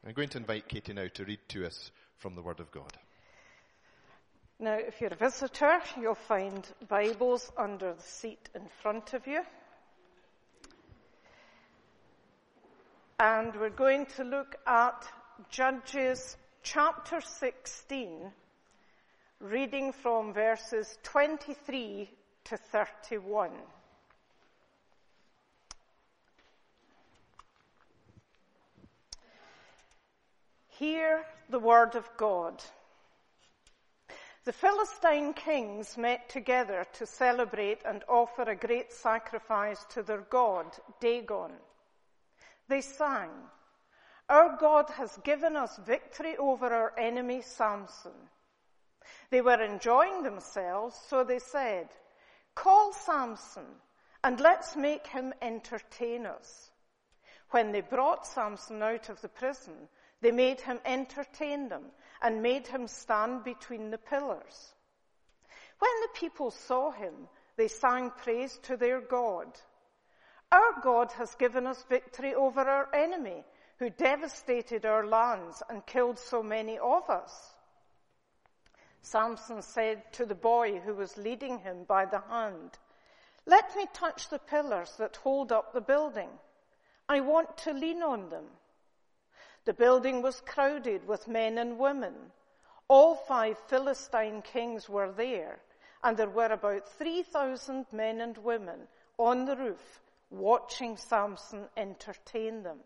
I'm going to invite Katie now to read to us from the Word of God. Now, if you're a visitor, you'll find Bibles under the seat in front of you. And we're going to look at Judges chapter 16, reading from verses 23 to 31. Hear the word of God. The Philistine kings met together to celebrate and offer a great sacrifice to their god, Dagon. They sang, "Our God has given us victory over our enemy Samson." They were enjoying themselves, so they said, "Call Samson, and let's make him entertain us." When they brought Samson out of the prison, they made him entertain them and made him stand between the pillars. When the people saw him, they sang praise to their God. "Our God has given us victory over our enemy, who devastated our lands and killed so many of us." Samson said to the boy who was leading him by the hand, "Let me touch the pillars that hold up the building. I want to lean on them." The building was crowded with men and women. All 5 Philistine kings were there, and there were about 3,000 men and women on the roof watching Samson entertain them.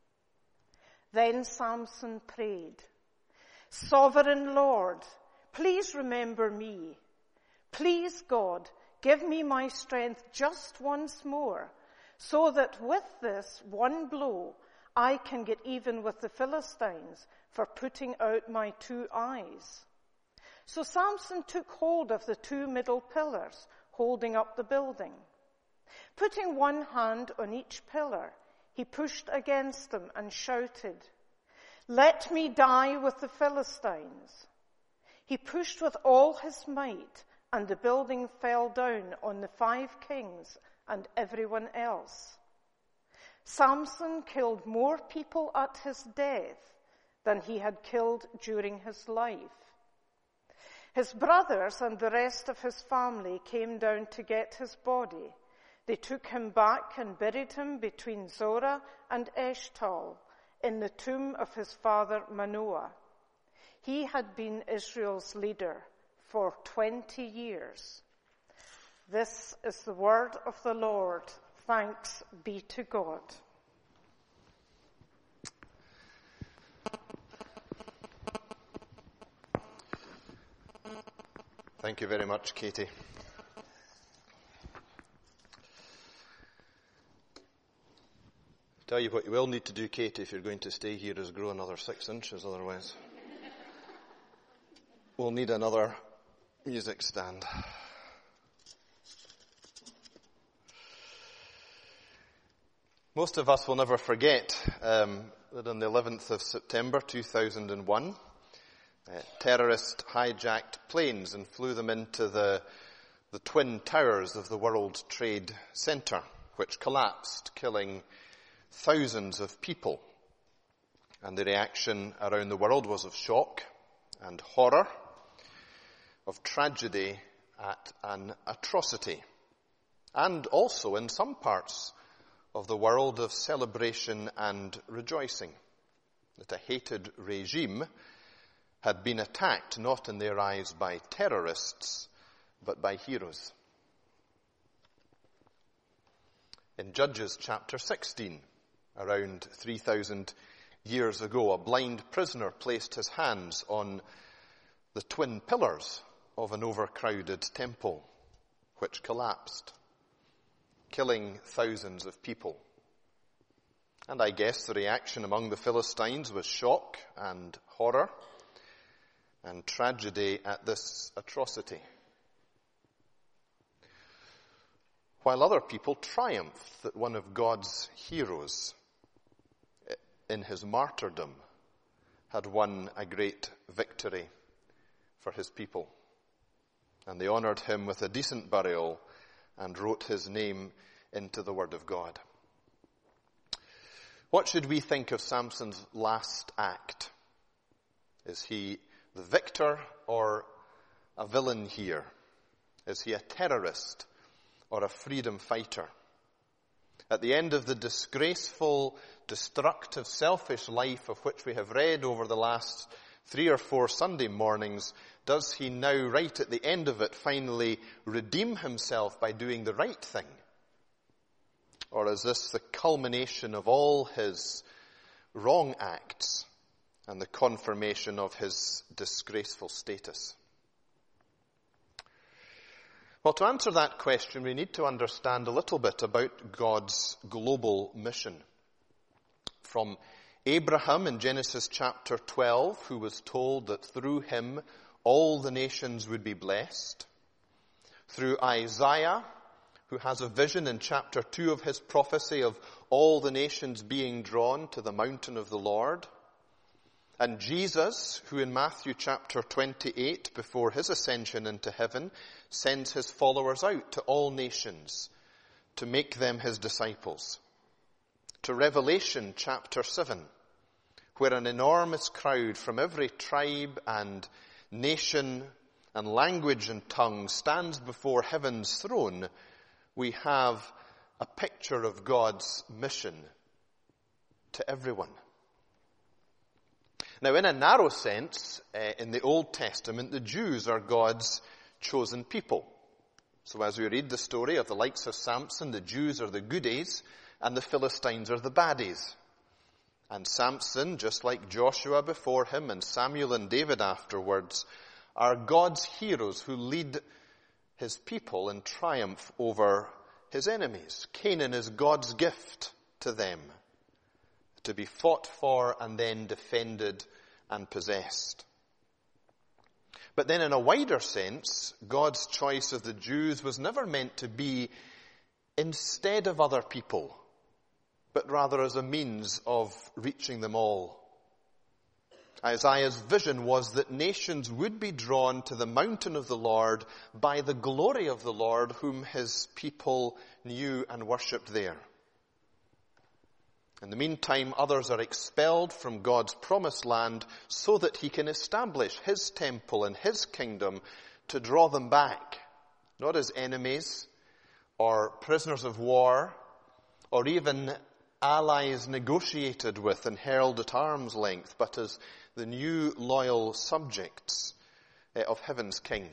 Then Samson prayed, "Sovereign Lord, please remember me. Please, God, give me my strength just once more, so that with this one blow I can get even with the Philistines for putting out my 2 eyes." So Samson took hold of the 2 middle pillars holding up the building. Putting one hand on each pillar, he pushed against them and shouted, "Let me die with the Philistines." He pushed with all his might, and the building fell down on the 5 kings and everyone else. Samson killed more people at his death than he had killed during his life. His brothers and the rest of his family came down to get his body. They took him back and buried him between Zorah and Eshtaol in the tomb of his father Manoah. He had been Israel's leader for 20 years. This is the word of the Lord. Thanks be to God. Thank you very much, Katie. Tell you what you will need to do, Katie, if you're going to stay here, is grow another 6 inches, otherwise we'll need another music stand. Most of us will never forget that on the 11th of September 2001, terrorists hijacked planes and flew them into the twin towers of the World Trade Center, which collapsed, killing thousands of people. And the reaction around the world was of shock and horror, of tragedy at an atrocity, and also in some parts of the world of celebration and rejoicing, that a hated regime had been attacked not in their eyes by terrorists, but by heroes. In Judges chapter 16, around 3,000 years ago, a blind prisoner placed his hands on the twin pillars of an overcrowded temple, which collapsed, killing thousands of people. And I guess the reaction among the Philistines was shock and horror and tragedy at this atrocity, while other people triumphed that one of God's heroes in his martyrdom had won a great victory for his people. And they honored him with a decent burial and wrote his name into the Word of God. What should we think of Samson's last act? Is he the victor or a villain here? Is he a terrorist or a freedom fighter? At the end of the disgraceful, destructive, selfish life of which we have read over the last 3 or 4 Sunday mornings, does he now, right at the end of it, finally redeem himself by doing the right thing? Or is this the culmination of all his wrong acts and the confirmation of his disgraceful status? Well, to answer that question, we need to understand a little bit about God's global mission. From Abraham in Genesis chapter 12, who was told that through him all the nations would be blessed. Through Isaiah, who has a vision in chapter 2 of his prophecy of all the nations being drawn to the mountain of the Lord. And Jesus, who in Matthew chapter 28, before his ascension into heaven, sends his followers out to all nations to make them his disciples. To Revelation chapter 7, where an enormous crowd from every tribe and nation and language and tongue stands before heaven's throne, we have a picture of God's mission to everyone. Now, in a narrow sense, in the Old Testament, the Jews are God's chosen people. So as we read the story of the likes of Samson, the Jews are the goodies and the Philistines are the baddies. And Samson, just like Joshua before him and Samuel and David afterwards, are God's heroes who lead his people in triumph over his enemies. Canaan is God's gift to them, to be fought for and then defended and possessed. But then in a wider sense, God's choice of the Jews was never meant to be instead of other people, but rather as a means of reaching them all. Isaiah's vision was that nations would be drawn to the mountain of the Lord by the glory of the Lord, whom his people knew and worshipped there. In the meantime, others are expelled from God's promised land so that he can establish his temple and his kingdom to draw them back, not as enemies or prisoners of war or even allies negotiated with and held at arm's length, but as the new loyal subjects of heaven's king.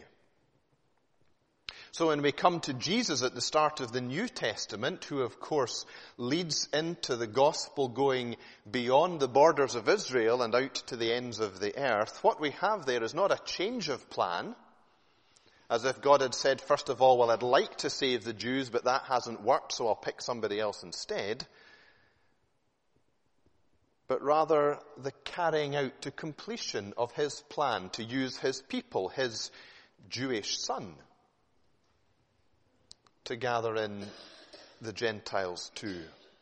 So when we come to Jesus at the start of the New Testament, who of course leads into the gospel going beyond the borders of Israel and out to the ends of the earth, what we have there is not a change of plan, as if God had said, first of all, well, I'd like to save the Jews, but that hasn't worked, so I'll pick somebody else instead. But rather the carrying out to completion of his plan to use his people, his Jewish son, to gather in the Gentiles too.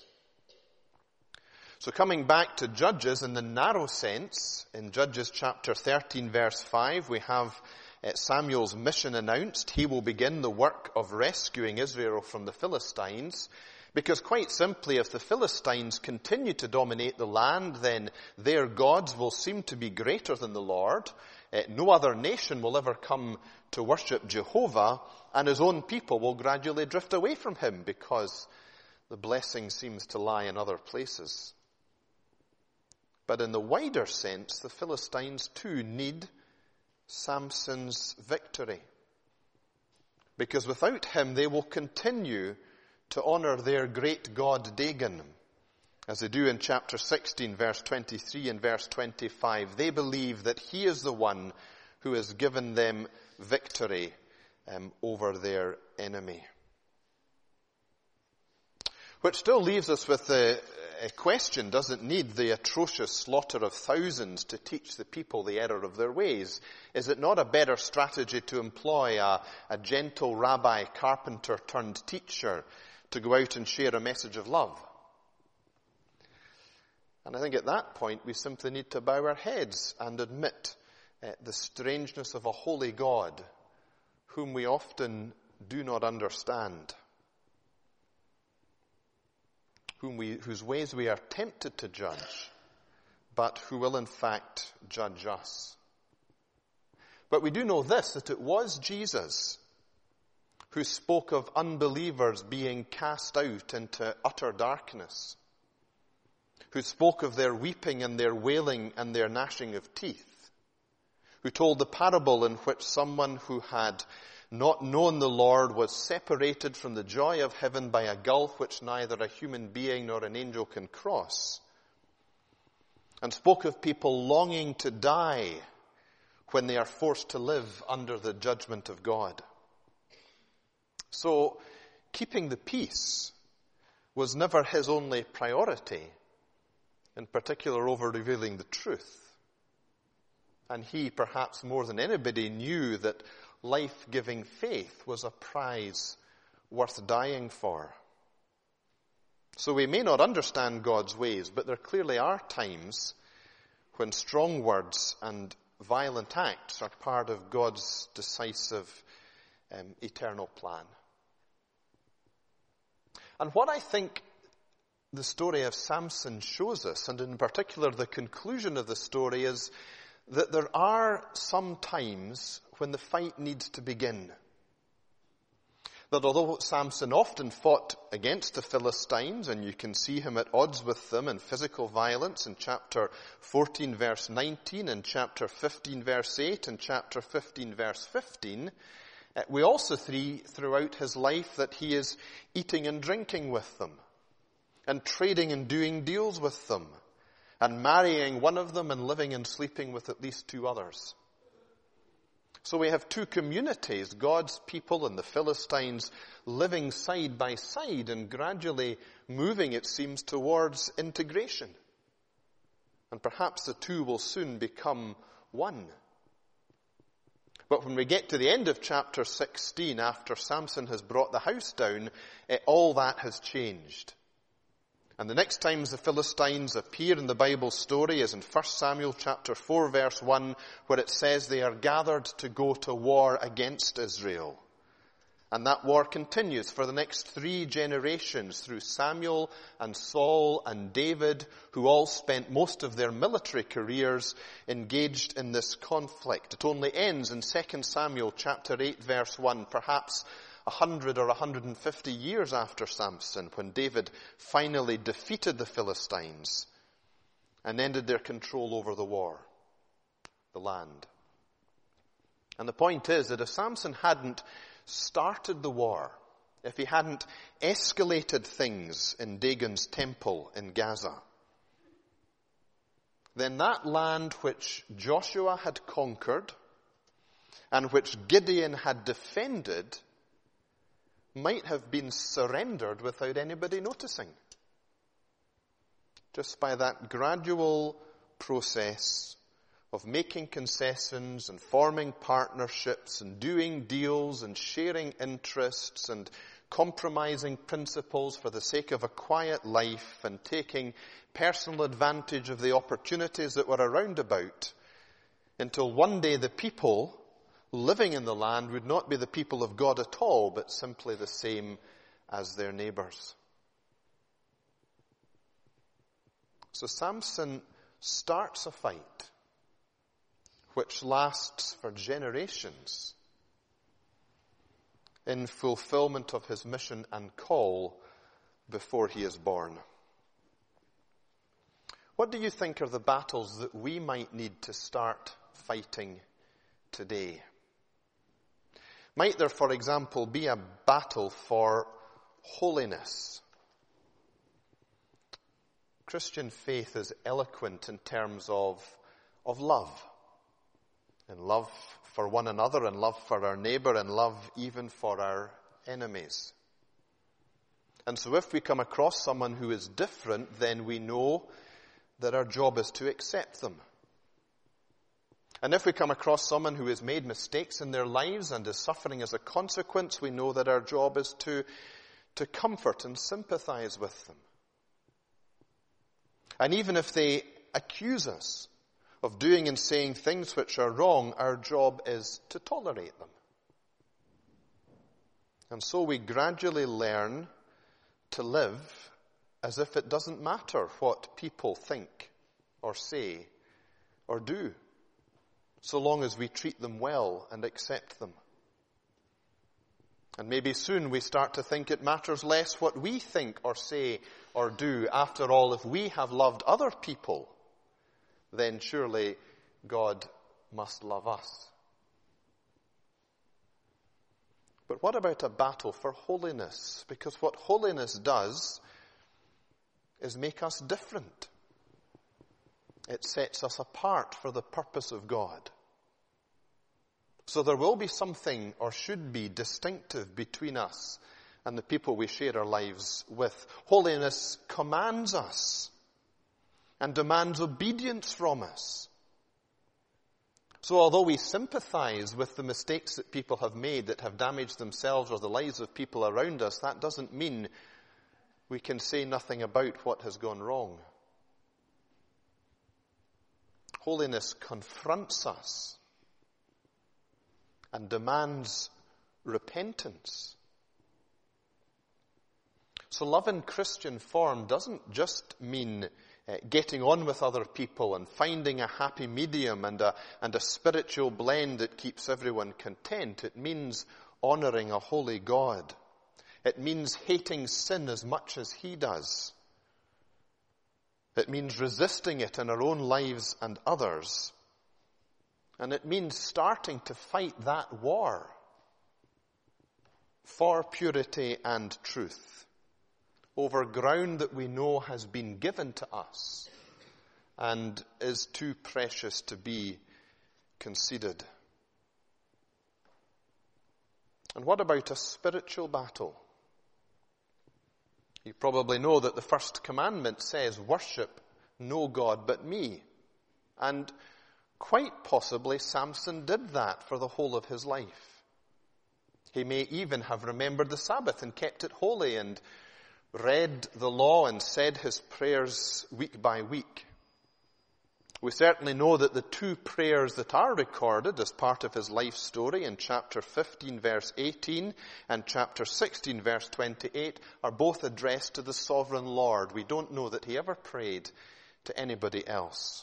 So coming back to Judges in the narrow sense, in Judges chapter 13 verse 5, we have Samuel's mission announced. He will begin the work of rescuing Israel from the Philistines. Because quite simply, if the Philistines continue to dominate the land, then their gods will seem to be greater than the Lord. No other nation will ever come to worship Jehovah, and his own people will gradually drift away from him because the blessing seems to lie in other places. But in the wider sense, the Philistines too need Samson's victory. Because without him, they will continue to honor their great god Dagon, as they do in chapter 16, verse 23 and verse 25. They believe that he is the one who has given them victory over their enemy. Which still leaves us with a question: does it need the atrocious slaughter of thousands to teach the people the error of their ways? Is it not a better strategy to employ a gentle rabbi, carpenter turned teacher to go out and share a message of love? And I think at that point we simply need to bow our heads and admit the strangeness of a holy God whom we often do not understand. whose ways we are tempted to judge, but who will in fact judge us. But we do know this, that it was Jesus who spoke of unbelievers being cast out into utter darkness, who spoke of their weeping and their wailing and their gnashing of teeth, who told the parable in which someone who had not known the Lord was separated from the joy of heaven by a gulf which neither a human being nor an angel can cross, and spoke of people longing to die when they are forced to live under the judgment of God. So, keeping the peace was never his only priority, in particular over revealing the truth. And he, perhaps more than anybody, knew that life-giving faith was a prize worth dying for. So we may not understand God's ways, but there clearly are times when strong words and violent acts are part of God's decisive eternal plan. And what I think the story of Samson shows us, and in particular the conclusion of the story, is that there are some times when the fight needs to begin. That although Samson often fought against the Philistines, and you can see him at odds with them in physical violence in chapter 14 verse 19, and chapter 15 verse 8, and chapter 15 verse 15, we also see throughout his life that he is eating and drinking with them, and trading and doing deals with them, and marrying one of them and living and sleeping with at least two others. So we have two communities, God's people and the Philistines, living side by side and gradually moving, it seems, towards integration. And perhaps the two will soon become one. But when we get to the end of chapter 16, after Samson has brought the house down, all that has changed. And the next times the Philistines appear in the Bible story is in 1 Samuel chapter 4 verse 1, where it says they are gathered to go to war against Israel. And that war continues for the next 3 generations through Samuel and Saul and David, who all spent most of their military careers engaged in this conflict. It only ends in 2 Samuel chapter 8 verse 1, perhaps 100 or 150 years after Samson, when David finally defeated the Philistines and ended their control over the war, the land. And the point is that if Samson hadn't started the war, if he hadn't escalated things in Dagon's temple in Gaza, then that land which Joshua had conquered and which Gideon had defended might have been surrendered without anybody noticing. Just by that gradual process of making concessions and forming partnerships and doing deals and sharing interests and compromising principles for the sake of a quiet life and taking personal advantage of the opportunities that were around about, until one day the people living in the land would not be the people of God at all, but simply the same as their neighbors. So Samson starts a fight which lasts for generations in fulfillment of his mission and call before he is born. What do you think are the battles that we might need to start fighting today? Might there, for example, be a battle for holiness? Christian faith is eloquent in terms of love. And love for one another, and love for our neighbor, and love even for our enemies. And so if we come across someone who is different, then we know that our job is to accept them. And if we come across someone who has made mistakes in their lives and is suffering as a consequence, we know that our job is to comfort and sympathize with them. And even if they accuse us of doing and saying things which are wrong, our job is to tolerate them. And so we gradually learn to live as if it doesn't matter what people think or say or do, so long as we treat them well and accept them. And maybe soon we start to think it matters less what we think or say or do. After all, if we have loved other people, then surely God must love us. But what about a battle for holiness? Because what holiness does is make us different. It sets us apart for the purpose of God. So there will be something, or should be, distinctive between us and the people we share our lives with. Holiness commands us and demands obedience from us. So although we sympathize with the mistakes that people have made that have damaged themselves or the lives of people around us, that doesn't mean we can say nothing about what has gone wrong. Holiness confronts us and demands repentance. So love in Christian form doesn't just mean getting on with other people and finding a happy medium and a spiritual blend that keeps everyone content. It means honoring a holy God. It means hating sin as much as He does. It means resisting it in our own lives and others. And it means starting to fight that war for purity and truth over ground that we know has been given to us and is too precious to be conceded. And what about a spiritual battle? You probably know that the first commandment says, worship no God but me. And quite possibly Samson did that for the whole of his life. He may even have remembered the Sabbath and kept it holy and read the law and said his prayers week by week. We certainly know that the two prayers that are recorded as part of his life story in chapter 15 verse 18 and chapter 16 verse 28 are both addressed to the sovereign Lord. We don't know that he ever prayed to anybody else.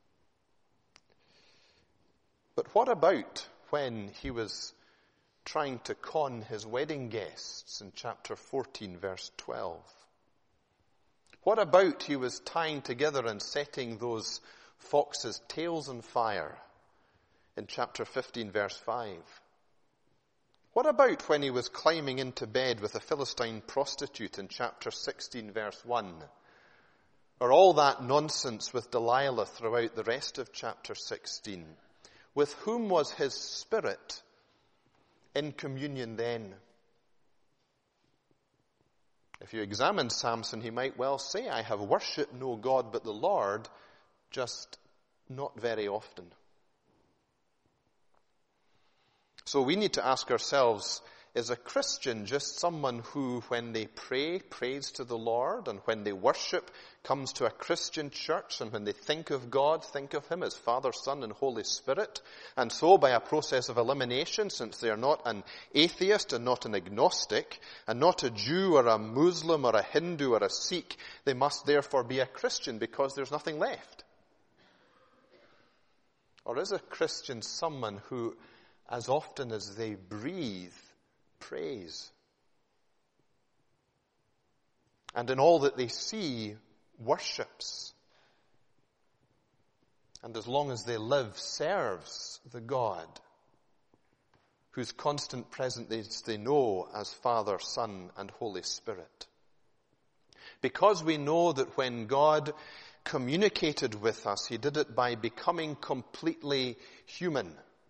But what about when he was trying to con his wedding guests in chapter 14 verse 12? What about he was tying together and setting those foxes' tails on fire in chapter 15 verse 5? What about when he was climbing into bed with a Philistine prostitute in chapter 16 verse 1? Or all that nonsense with Delilah throughout the rest of chapter 16? With whom was his spirit in communion then? If you examine Samson, he might well say, I have worshipped no God but the Lord, just not very often. So we need to ask ourselves, is a Christian just someone who, when they pray, prays to the Lord, and when they worship, comes to a Christian church, and when they think of God, think of Him as Father, Son, and Holy Spirit, and so by a process of elimination, since they are not an atheist and not an agnostic, and not a Jew or a Muslim or a Hindu or a Sikh, they must therefore be a Christian because there's nothing left? Or is a Christian someone who, as often as they breathe, prays, and in all that they see, worships, and as long as they live, serves the God whose constant presence they know as Father, Son, and Holy Spirit? Because we know that when God communicated with us, He did it by becoming completely human.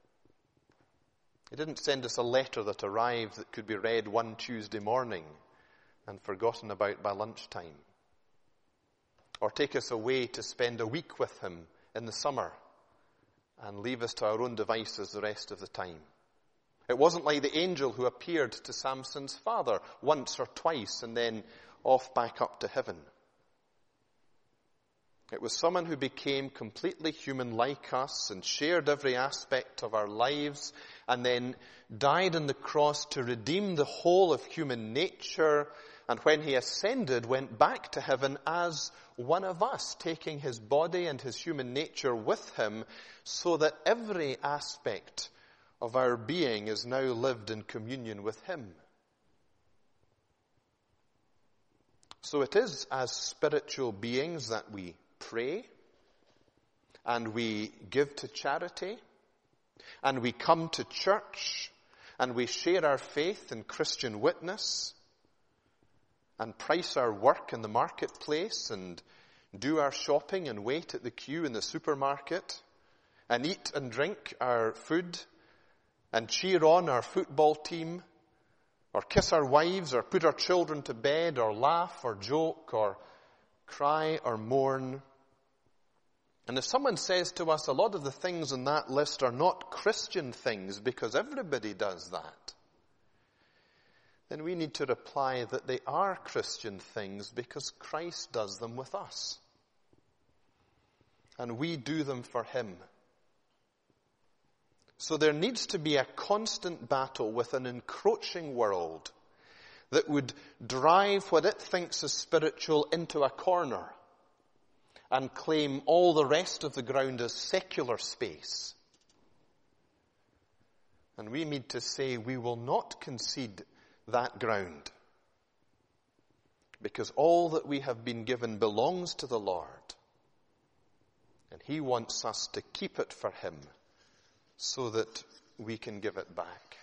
He didn't send us a letter that arrived that could be read one Tuesday morning and forgotten about by lunchtime. Or take us away to spend a week with Him in the summer and leave us to our own devices the rest of the time. It wasn't like the angel who appeared to Samson's father once or twice and then off back up to heaven. It was someone who became completely human like us and shared every aspect of our lives and then died on the cross to redeem the whole of human nature and when he ascended, went back to heaven as one of us, taking his body and his human nature with him, so that every aspect of our being is now lived in communion with him. So it is as spiritual beings that we pray, and we give to charity, and we come to church, and we share our faith in Christian witness, and price our work in the marketplace, and do our shopping and wait at the queue in the supermarket, and eat and drink our food, and cheer on our football team, or kiss our wives, or put our children to bed, or laugh, or joke, or cry, or mourn. And if someone says to us, a lot of the things on that list are not Christian things because everybody does that, then we need to reply that they are Christian things because Christ does them with us. And we do them for him. So there needs to be a constant battle with an encroaching world that would drive what it thinks is spiritual into a corner and claim all the rest of the ground as secular space. And we need to say we will not concede that ground, because all that we have been given belongs to the Lord, and he wants us to keep it for him so that we can give it back.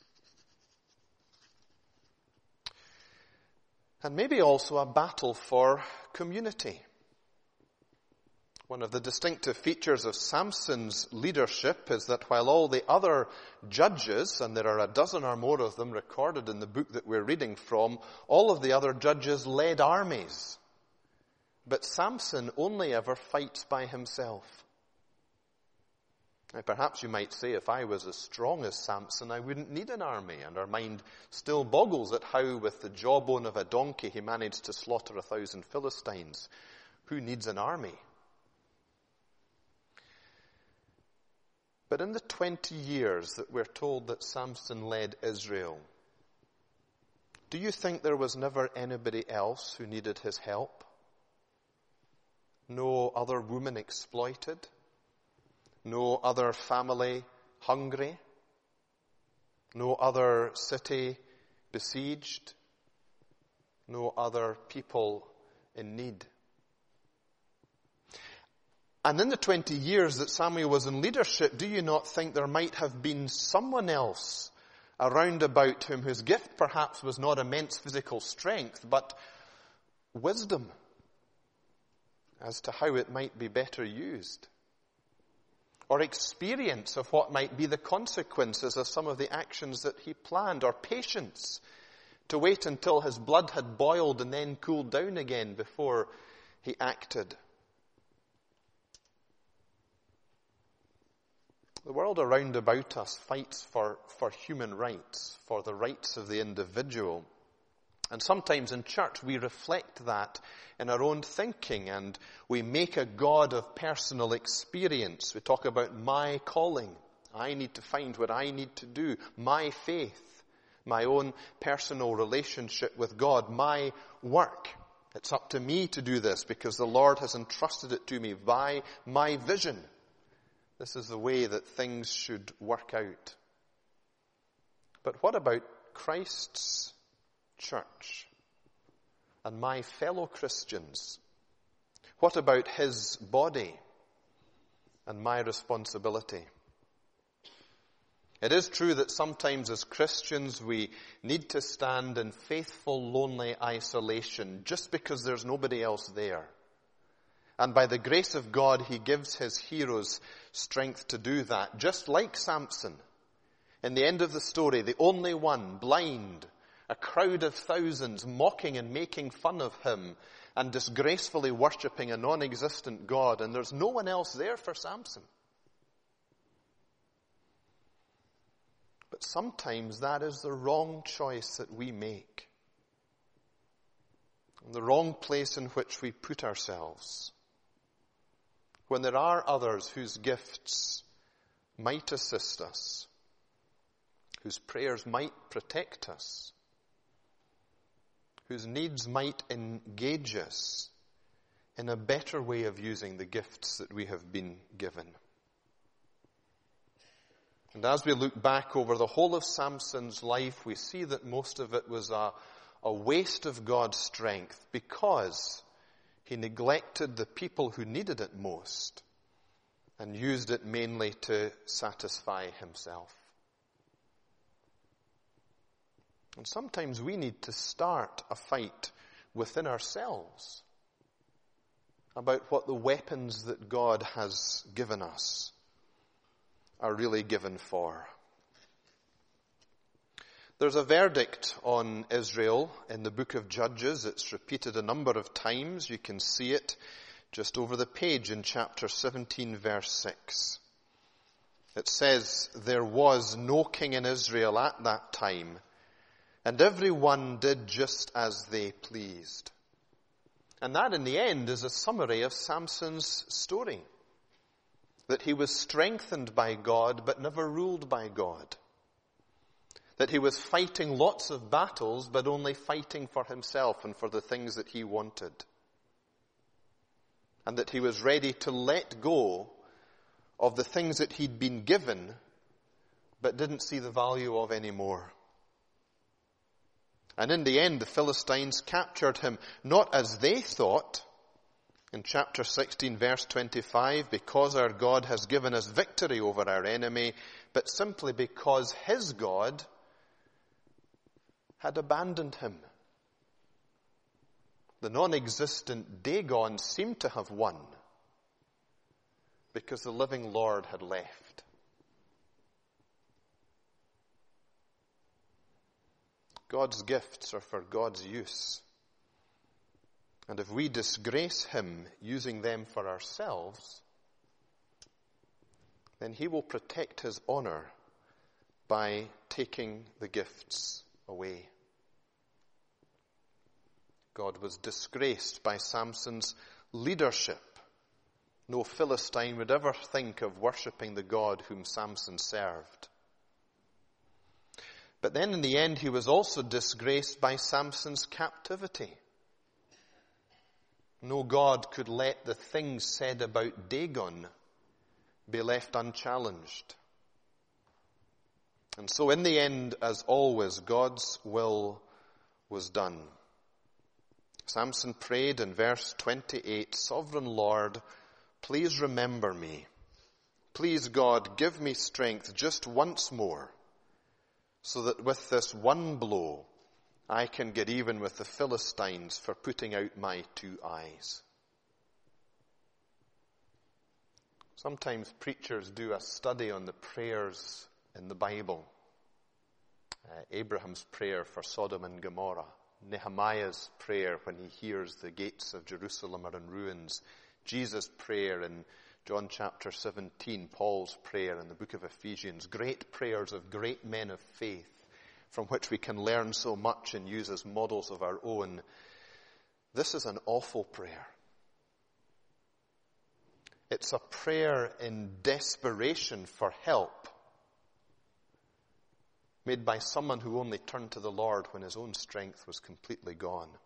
And maybe also a battle for community. One of the distinctive features of Samson's leadership is that while all the other judges, and there are a dozen or more of them recorded in the book that we're reading from, all of the other judges led armies. But Samson only ever fights by himself. Now, perhaps you might say, if I was as strong as Samson, I wouldn't need an army. And our mind still boggles at how, with the jawbone of a donkey, he managed to slaughter 1,000 Philistines. Who needs an army? But in the 20 years that we're told that Samson led Israel, do you think there was never anybody else who needed his help? No other woman exploited? No other family hungry? No other city besieged? No other people in need? And in the 20 years that Samuel was in leadership, do you not think there might have been someone else around about him whose gift perhaps was not immense physical strength, but wisdom as to how it might be better used? Or experience of what might be the consequences of some of the actions that he planned, or patience to wait until his blood had boiled and then cooled down again before he acted. The world around about us fights for human rights, for the rights of the individual. And sometimes in church we reflect that in our own thinking, and we make a God of personal experience. We talk about my calling. I need to find what I need to do. My faith. My own personal relationship with God. My work. It's up to me to do this because the Lord has entrusted it to me by my vision. This is the way that things should work out. But what about Christ's church and my fellow Christians? What about his body and my responsibility? It is true that sometimes as Christians we need to stand in faithful, lonely isolation just because there's nobody else there. And by the grace of God, he gives his heroes strength to do that. Just like Samson. In the end of the story, the only one, blind, a crowd of thousands mocking and making fun of him and disgracefully worshipping a non-existent God. And there's no one else there for Samson. But sometimes that is the wrong choice that we make. The wrong place in which we put ourselves. When there are others whose gifts might assist us, whose prayers might protect us, whose needs might engage us in a better way of using the gifts that we have been given. And as we look back over the whole of Samson's life, we see that most of it was a waste of God's strength because he neglected the people who needed it most and used it mainly to satisfy himself. And sometimes we need to start a fight within ourselves about what the weapons that God has given us are really given for. There's a verdict on Israel in the book of Judges. It's repeated a number of times. You can see it just over the page in chapter 17, verse 6. It says, "There was no king in Israel at that time, and everyone did just as they pleased." And that in the end is a summary of Samson's story. That he was strengthened by God but never ruled by God. That he was fighting lots of battles but only fighting for himself and for the things that he wanted. And that he was ready to let go of the things that he'd been given but didn't see the value of anymore. And in the end, the Philistines captured him, not as they thought. In chapter 16, verse 25, because our God has given us victory over our enemy, but simply because his God had abandoned him. The non-existent Dagon seemed to have won because the living Lord had left. God's gifts are for God's use. And if we disgrace him using them for ourselves, then he will protect his honor by taking the gifts away. God was disgraced by Samson's leadership. No Philistine would ever think of worshipping the God whom Samson served. But then in the end, he was also disgraced by Samson's captivity. No God could let the things said about Dagon be left unchallenged. And so in the end, as always, God's will was done. Samson prayed in verse 28, "Sovereign Lord, please remember me. Please, God, give me strength just once more, so that with this one blow, I can get even with the Philistines for putting out my 2 eyes." Sometimes preachers do a study on the prayers in the Bible. Abraham's prayer for Sodom and Gomorrah. Nehemiah's prayer when he hears the gates of Jerusalem are in ruins. Jesus' prayer in John chapter 17. Paul's prayer in the book of Ephesians. Great prayers of great men of faith, from which we can learn so much and use as models of our own. This is an awful prayer. It's a prayer in desperation for help, made by someone who only turned to the Lord when his own strength was completely gone.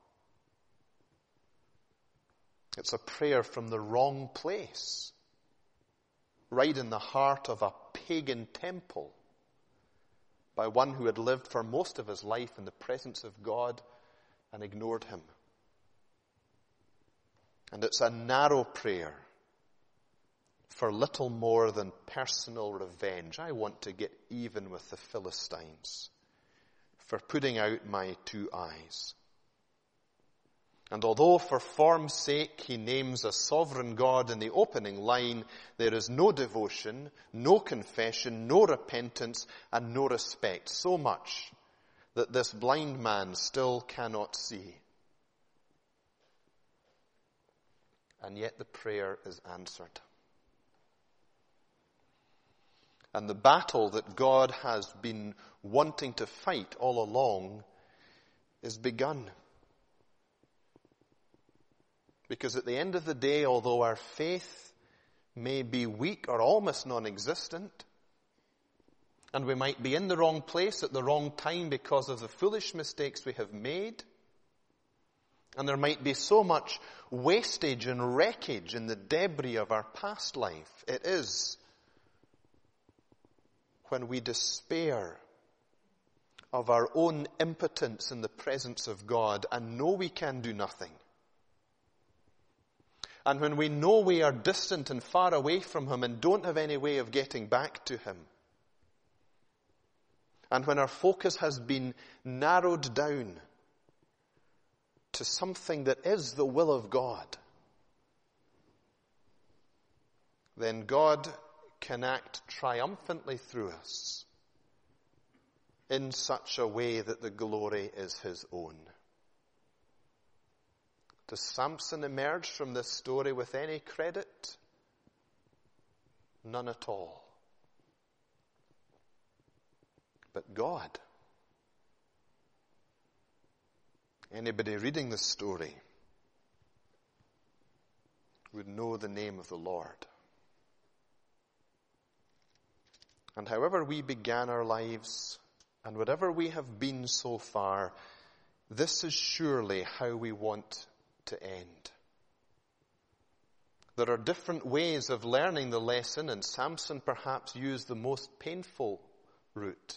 It's a prayer from the wrong place, right in the heart of a pagan temple, by one who had lived for most of his life in the presence of God and ignored him. And it's a narrow prayer for little more than personal revenge. I want to get even with the Philistines for putting out my 2 eyes. And although for form's sake he names a sovereign God in the opening line, there is no devotion, no confession, no repentance, and no respect. So much that this blind man still cannot see. And yet the prayer is answered. And the battle that God has been wanting to fight all along is begun. Because at the end of the day, although our faith may be weak or almost non-existent, and we might be in the wrong place at the wrong time because of the foolish mistakes we have made, And there might be so much wastage and wreckage in the debris of our past life. It is when we despair of our own impotence in the presence of God and know we can do nothing. And when we know we are distant and far away from Him and don't have any way of getting back to Him. And when our focus has been narrowed down to something that is the will of God, then God can act triumphantly through us in such a way that the glory is His own. Does Samson emerge from this story with any credit? None at all. But God. Anybody reading this story would know the name of the Lord. And however we began our lives, and whatever we have been so far, this is surely how we want to end. There are different ways of learning the lesson, and Samson perhaps used the most painful route.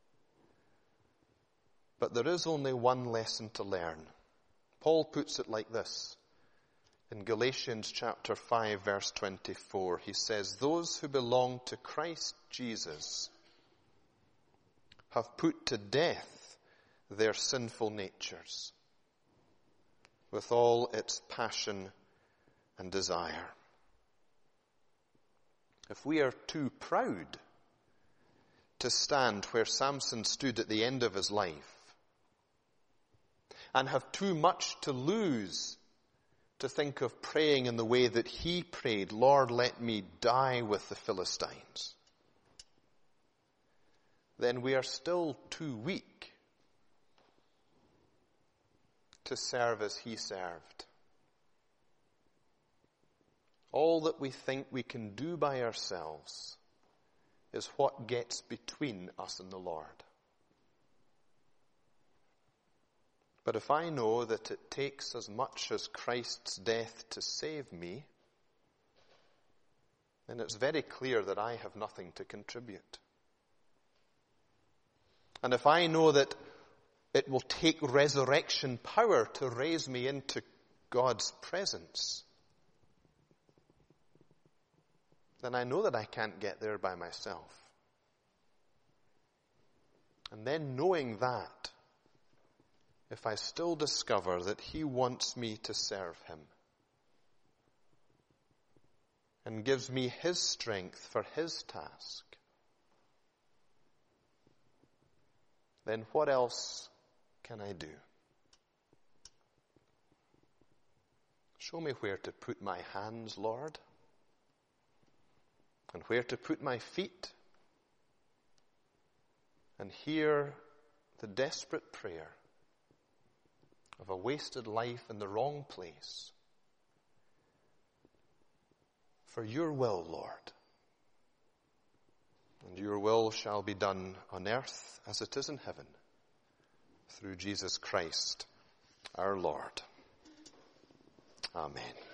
But there is only one lesson to learn. Paul puts it like this. In Galatians chapter 5, verse 24, he says, "Those who belong to Christ Jesus have put to death their sinful natures with all its passion and desire." If we are too proud to stand where Samson stood at the end of his life, and have too much to lose to think of praying in the way that he prayed, "Lord, let me die with the Philistines," then we are still too weak to serve as he served. All that we think we can do by ourselves is what gets between us and the Lord. But if I know that it takes as much as Christ's death to save me, then it's very clear that I have nothing to contribute. And if I know that it will take resurrection power to raise me into God's presence, then I know that I can't get there by myself. And then knowing that, if I still discover that he wants me to serve him and gives me his strength for his task, then what else can I do? Show me where to put my hands, Lord, and where to put my feet, and hear the desperate prayer of a wasted life in the wrong place. For your will, Lord, and your will shall be done on earth as it is in heaven, through Jesus Christ our Lord. Amen.